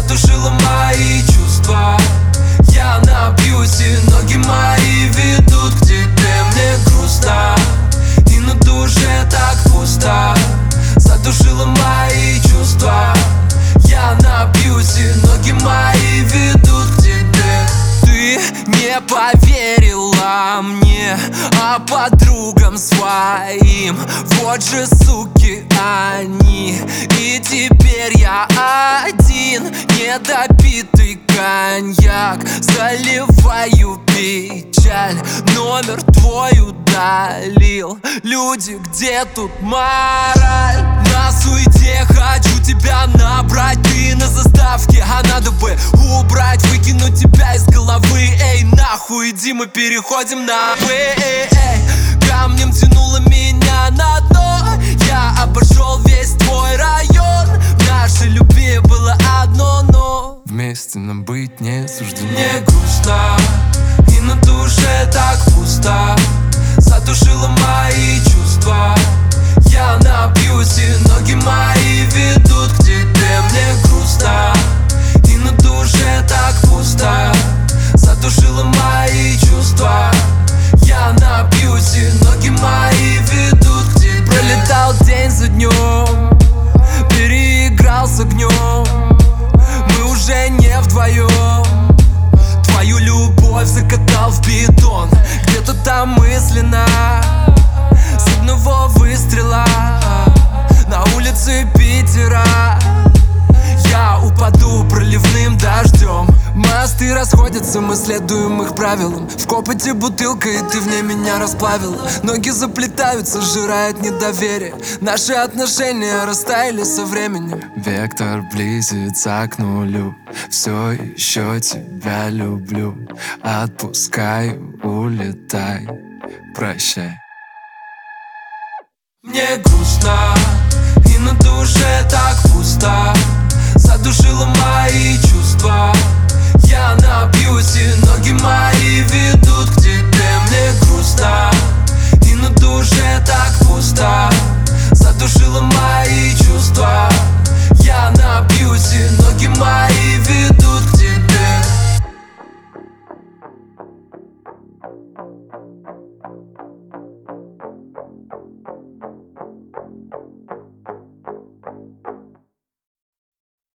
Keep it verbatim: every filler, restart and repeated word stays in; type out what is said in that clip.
задушила мои чувства. Я напьюсь, и ноги мои ведут к тебе. Мне грустно, и на душе так пусто. Задушила мои чувства. Я напьюсь, и ноги мои ведут к тебе. Ты не поверила мне, а подругам своим. Вот же суки они. И теперь я один, недопитый коньяк. Заливаю печаль, номер твой удалил. Люди, где тут мораль? На суете хочу тебя набрать. Ты на заставке, а надо бы убрать, выкинуть тебя из головы. Эй, нахуй, иди, мы переходим на «вы». Эй, эй. Камнем тянуло меня на дно. Я обошел весь твой район. В нашей любви было одно но. Вместе нам быть не суждено. Мне грустно, и на душе так пусто. Задушила мои чувства. Я напьюсь, и ноги мои ведут к тебе. Мне грустно, и на душе так пусто. Задушила мои чувства. Я напьюсь, и ноги мои ведут к тебе. Пролетал день за днем, переиграл с огнем. Мы уже не вдвоем. Твою любовь закатал в бетон. Где-то там мысленно, с одного выстрела на улице Питера я упаду проливным дождем. Мосты расходятся, мы следуем их правилам. В копоте бутылка, и ты в ней меня расплавила. Ноги заплетаются, сжирает недоверие. Наши отношения растаяли со временем. Вектор близится к нулю. Все еще тебя люблю. Отпускаю, улетай. Прощай. Мне грустно, и на душе так пусто. Задушила мои чувства. Я напьюсь, и